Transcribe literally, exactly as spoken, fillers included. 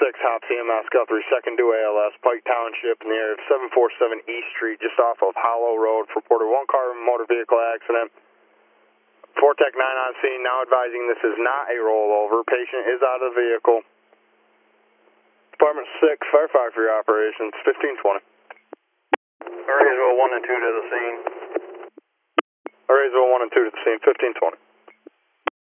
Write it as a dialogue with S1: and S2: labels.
S1: six, Hop C M S, Guthrie, second to A L S, Pike Township, in the area of seven forty-seven East Street, just off of Hollow Road, reported one car motor vehicle accident. four Tech nine on scene, now advising this is not a rollover. Patient is out of the vehicle. Department six, firefighter for your operations, fifteen twenty. Arraysville one and two to the scene. Arraysville one and two to the scene, fifteen twenty.